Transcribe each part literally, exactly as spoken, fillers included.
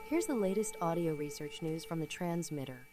Here's the latest audio research news from the Transmitter.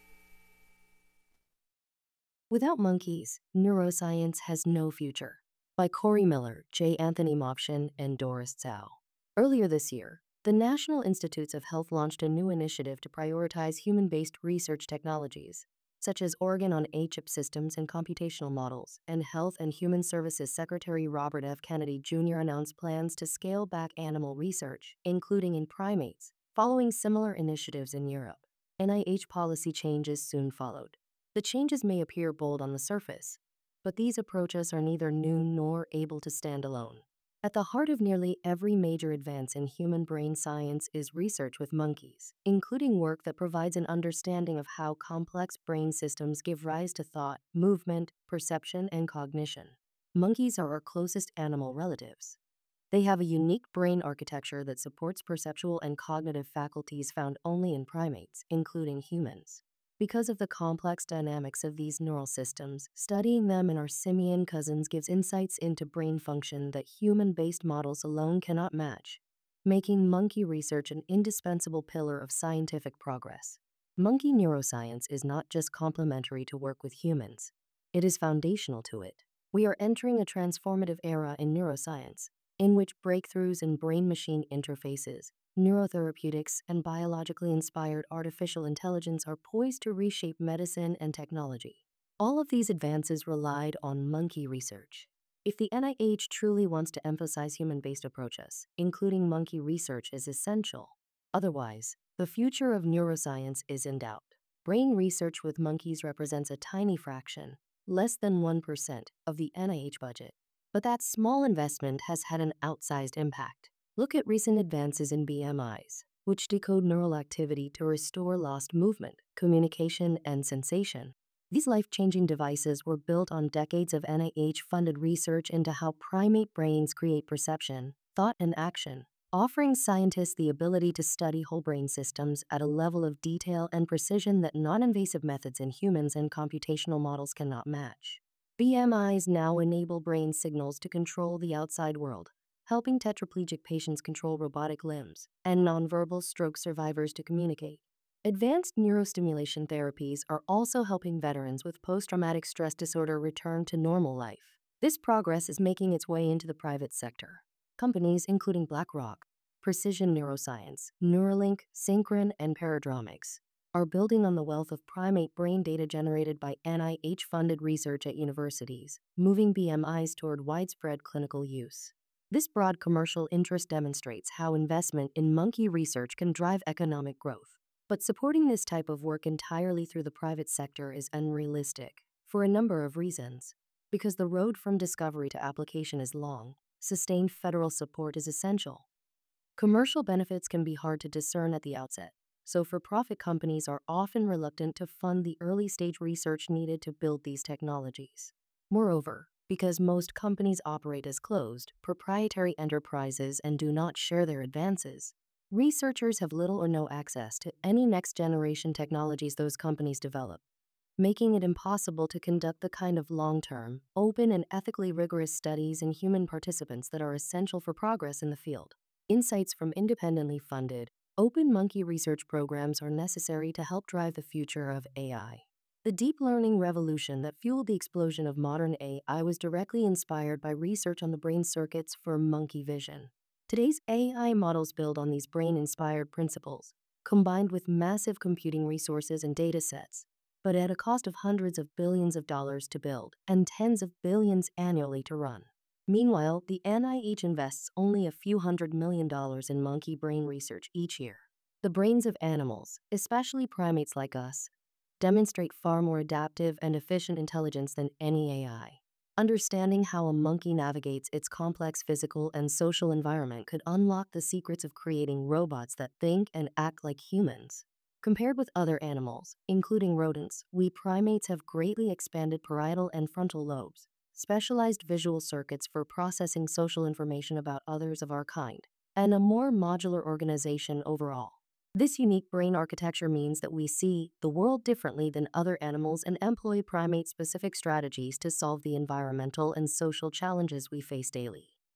Without monkeys, neuroscience has no future. By Corey Miller, J. Anthony Mopshin, and Doris Tsao. Earlier this year, the National Institutes of Health launched a new initiative to prioritize human-based research technologies, such as Oregon on A-chip systems and computational models, and Health and Human Services Secretary Robert F. Kennedy Junior announced plans to scale back animal research, including in primates, following similar initiatives in Europe. N I H policy changes soon followed. The changes may appear bold on the surface, but these approaches are neither new nor able to stand alone. At the heart of nearly every major advance in human brain science is research with monkeys, including work that provides an understanding of how complex brain systems give rise to thought, movement, perception, and cognition. Monkeys are our closest animal relatives. They have a unique brain architecture that supports perceptual and cognitive faculties found only in primates, including humans. Because of the complex dynamics of these neural systems, studying them in our simian cousins gives insights into brain function that human-based models alone cannot match, making monkey research an indispensable pillar of scientific progress. Monkey neuroscience is not just complementary to work with humans, it is foundational to it. We are entering a transformative era in neuroscience, in which breakthroughs in brain-machine interfaces, neurotherapeutics, and biologically inspired artificial intelligence are poised to reshape medicine and technology. All of these advances relied on monkey research. If the N I H truly wants to emphasize human-based approaches, including monkey research is essential. Otherwise, the future of neuroscience is in doubt. Brain research with monkeys represents a tiny fraction, less than one percent, of the N I H budget. But that small investment has had an outsized impact. Look at recent advances in B M Is, which decode neural activity to restore lost movement, communication, and sensation. These life-changing devices were built on decades of N I H-funded research into how primate brains create perception, thought, and action, offering scientists the ability to study whole brain systems at a level of detail and precision that non-invasive methods in humans and computational models cannot match. B M Is now enable brain signals to control the outside world, helping tetraplegic patients control robotic limbs, and nonverbal stroke survivors to communicate. Advanced neurostimulation therapies are also helping veterans with post-traumatic stress disorder return to normal life. This progress is making its way into the private sector. Companies including BlackRock, Precision Neuroscience, Neuralink, Synchron, and Paradromics are building on the wealth of primate brain data generated by N I H-funded research at universities, moving B M Is toward widespread clinical use. This broad commercial interest demonstrates how investment in monkey research can drive economic growth. But supporting this type of work entirely through the private sector is unrealistic, for a number of reasons. Because the road from discovery to application is long, sustained federal support is essential. Commercial benefits can be hard to discern at the outset, so for-profit companies are often reluctant to fund the early-stage research needed to build these technologies. Moreover, because most companies operate as closed, proprietary enterprises and do not share their advances, researchers have little or no access to any next-generation technologies those companies develop, making it impossible to conduct the kind of long-term, open, and ethically rigorous studies in human participants that are essential for progress in the field. Insights from independently funded, open monkey research programs are necessary to help drive the future of A I. The deep learning revolution that fueled the explosion of modern A I was directly inspired by research on the brain circuits for monkey vision. Today's A I models build on these brain-inspired principles, combined with massive computing resources and data sets, but at a cost of hundreds of billions of dollars to build and tens of billions annually to run. Meanwhile, the N I H invests only a few hundred million dollars in monkey brain research each year. The brains of animals, especially primates like us, demonstrate far more adaptive and efficient intelligence than any A I. Understanding how a monkey navigates its complex physical and social environment could unlock the secrets of creating robots that think and act like humans. Compared with other animals, including rodents, we primates have greatly expanded parietal and frontal lobes, specialized visual circuits for processing social information about others of our kind, and a more modular organization overall. This unique brain architecture means that we see the world differently than other animals and employ primate-specific strategies to solve the environmental and social challenges we face daily.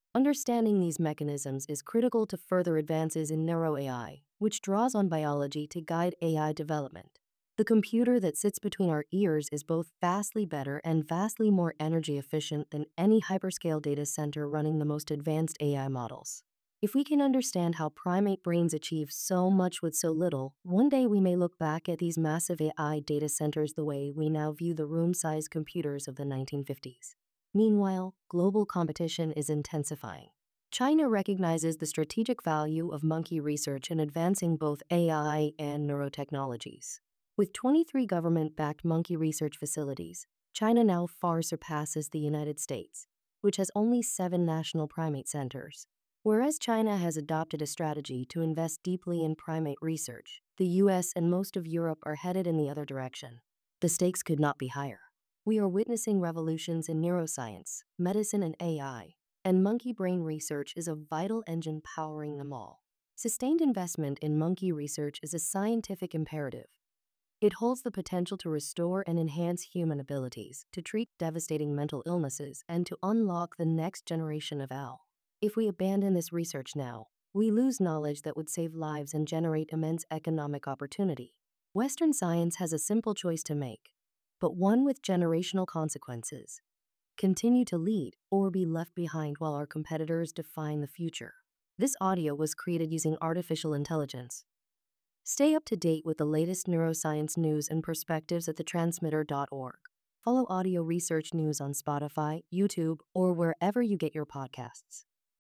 Understanding these mechanisms is critical to further advances in neuro A I, which draws on biology to guide A I development. The computer that sits between our ears is both vastly better and vastly more energy efficient than any hyperscale data center running the most advanced A I models. If we can understand how primate brains achieve so much with so little, one day we may look back at these massive A I data centers the way we now view the room-sized computers of the nineteen fifties. Meanwhile, global competition is intensifying. China recognizes the strategic value of monkey research in advancing both A I and neurotechnologies. With twenty-three government-backed monkey research facilities, China now far surpasses the United States, which has only seven national primate centers. Whereas China has adopted a strategy to invest deeply in primate research, the U S and most of Europe are headed in the other direction. The stakes could not be higher. We are witnessing revolutions in neuroscience, medicine, and A I, and monkey brain research is a vital engine powering them all. Sustained investment in monkey research is a scientific imperative. It holds the potential to restore and enhance human abilities, to treat devastating mental illnesses, and to unlock the next generation of owl. If we abandon this research now, we lose knowledge that would save lives and generate immense economic opportunity. Western science has a simple choice to make, but one with generational consequences. Continue to lead or be left behind while our competitors define the future. This audio was created using artificial intelligence. Stay up to date with the latest neuroscience news and perspectives at the transmitter dot org. Follow Audio Research News on Spotify, YouTube, or wherever you get your podcasts.